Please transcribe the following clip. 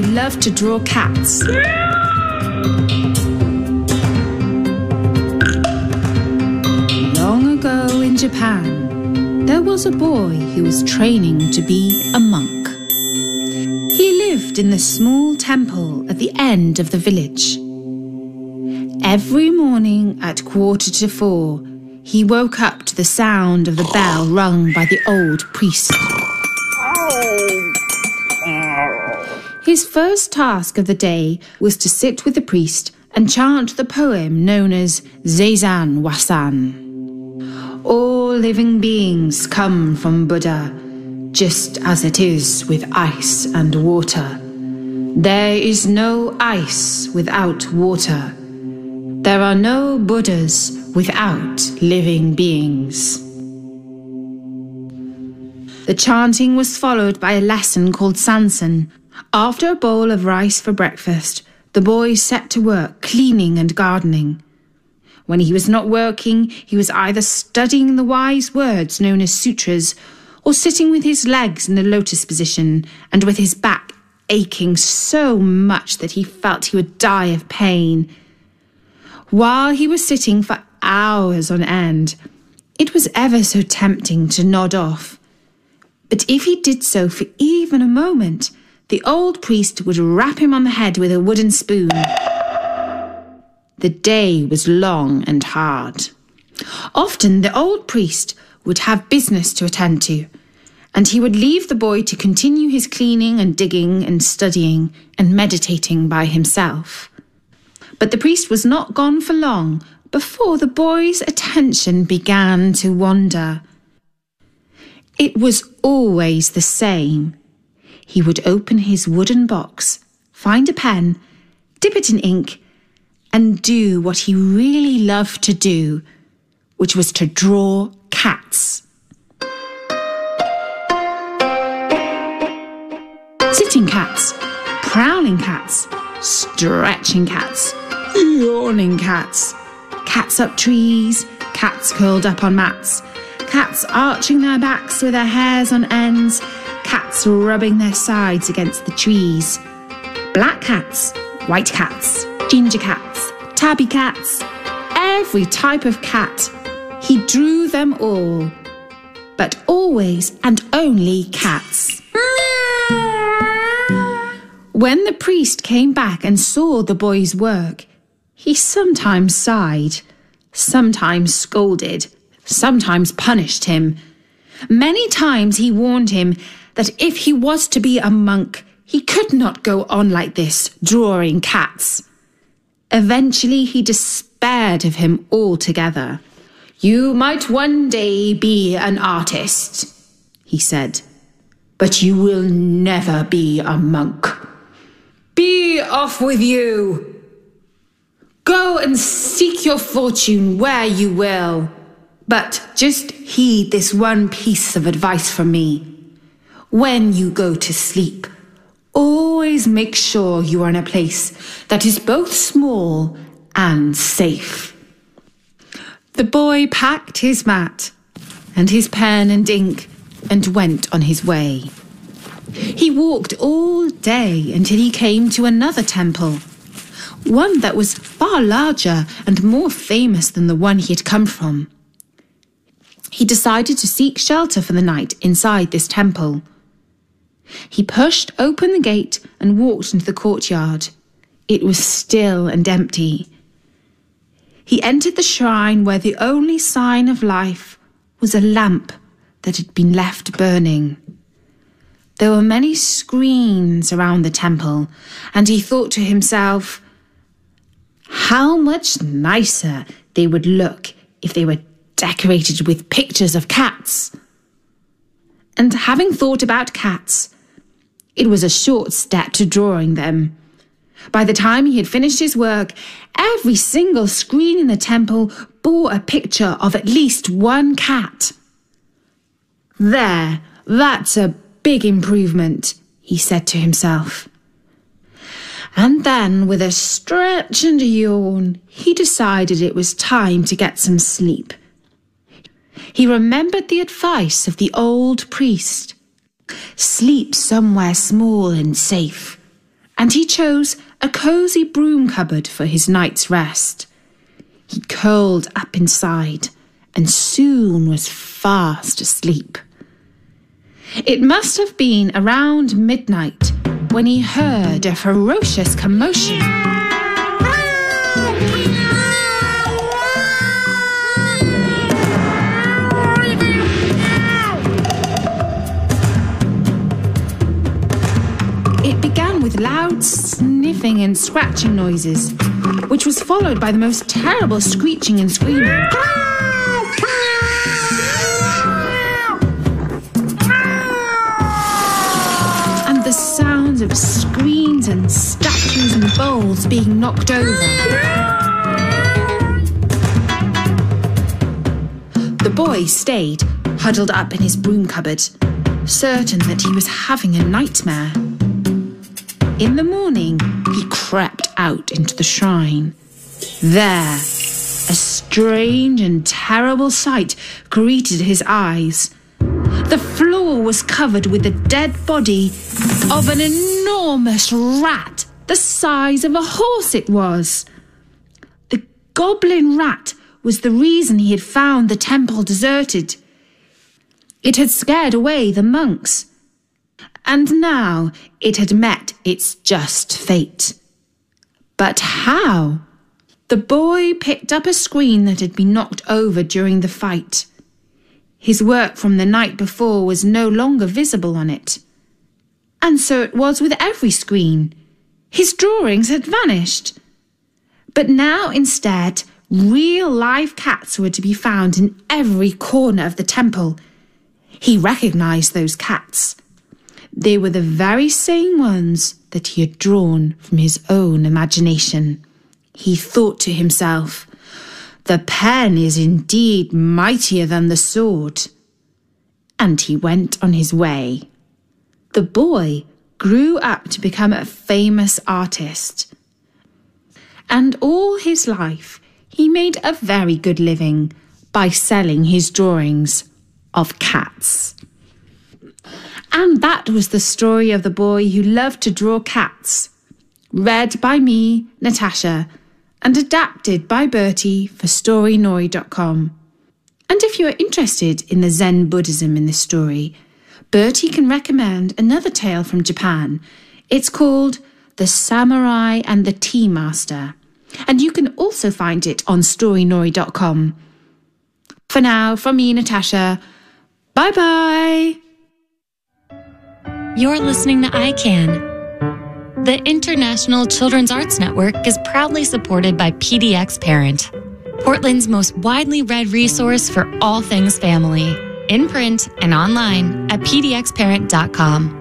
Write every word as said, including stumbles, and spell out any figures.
loved to draw cats. Long ago in Japan, there was a boy who was training to be a monk. He lived in the small temple at the end of the village. Every morning at quarter to four, he woke up to the sound of the bell rung by the old priest. His first task of the day was to sit with the priest and chant the poem known as Seizan Wasan. All living beings come from Buddha, just as it is with ice and water. There is no ice without water. There are no Buddhas without living beings. The chanting was followed by a lesson called Sansan. After a bowl of rice for breakfast, the boy set to work cleaning and gardening. When he was not working, he was either studying the wise words known as sutras, or sitting with his legs in the lotus position and with his back aching so much that he felt he would die of pain. While he was sitting for hours on end, it was ever so tempting to nod off. But if he did so for even a moment, the old priest would rap him on the head with a wooden spoon. The day was long and hard. Often the old priest would have business to attend to, and he would leave the boy to continue his cleaning and digging and studying and meditating by himself. But the priest was not gone for long before the boy's attention began to wander. It was always the same. He would open his wooden box, find a pen, dip it in ink, and do what he really loved to do, which was to draw cats. Sitting cats, prowling cats, stretching cats, yawning cats, cats up trees, cats curled up on mats, cats arching their backs with their hairs on ends, cats rubbing their sides against the trees, black cats, white cats, ginger cats, tabby cats, every type of cat. He drew them all, but always and only cats. When the priest came back and saw the boy's work, he sometimes sighed, sometimes scolded, sometimes punished him. Many times he warned him that if he was to be a monk, he could not go on like this, drawing cats. Eventually he despaired of him altogether. "You might one day be an artist," he said, "but you will never be a monk. Be off with you! Go and seek your fortune where you will. But just heed this one piece of advice from me. When you go to sleep, always make sure you are in a place that is both small and safe." The boy packed his mat and his pen and ink and went on his way. He walked all day until he came to another temple, one that was far larger and more famous than the one he had come from. He decided to seek shelter for the night inside this temple. He pushed open the gate and walked into the courtyard. It was still and empty. He entered the shrine where the only sign of life was a lamp that had been left burning. There were many screens around the temple, and he thought to himself, how much nicer they would look if they were decorated with pictures of cats. And having thought about cats, it was a short step to drawing them. By the time he had finished his work, every single screen in the temple bore a picture of at least one cat. "There, that's a big improvement," he said to himself. And then, with a stretch and a yawn, he decided it was time to get some sleep. He remembered the advice of the old priest. Sleep somewhere small and safe, and he chose a cosy broom cupboard for his night's rest. He curled up inside and soon was fast asleep. It must have been around midnight when he heard a ferocious commotion. It began with loud sniffing and scratching noises, which was followed by the most terrible screeching and screaming. The sounds of screens and statues and bowls being knocked over. The boy stayed, huddled up in his broom cupboard, certain that he was having a nightmare. In the morning, he crept out into the shrine. There, a strange and terrible sight greeted his eyes. The floor was covered with the dead body of an enormous rat, the size of a horse it was. The goblin rat was the reason he had found the temple deserted. It had scared away the monks, and now it had met its just fate. But how? The boy picked up a screen that had been knocked over during the fight. His work from the night before was no longer visible on it. And so it was with every screen. His drawings had vanished. But now instead, real live cats were to be found in every corner of the temple. He recognized those cats. They were the very same ones that he had drawn from his own imagination. He thought to himself, "The pen is indeed mightier than the sword." And he went on his way. The boy grew up to become a famous artist. And all his life, he made a very good living by selling his drawings of cats. And that was the story of the boy who loved to draw cats. Read by me, Natasha, and adapted by Bertie for story nori dot com. And if you are interested in the Zen Buddhism in this story, Bertie can recommend another tale from Japan. It's called The Samurai and the Tea Master, and you can also find it on story nori dot com. For now, from me, Natasha, bye-bye! You're listening to I CAN. The International Children's Arts Network is proudly supported by P D X Parent, Portland's most widely read resource for all things family, in print and online at p d x parent dot com.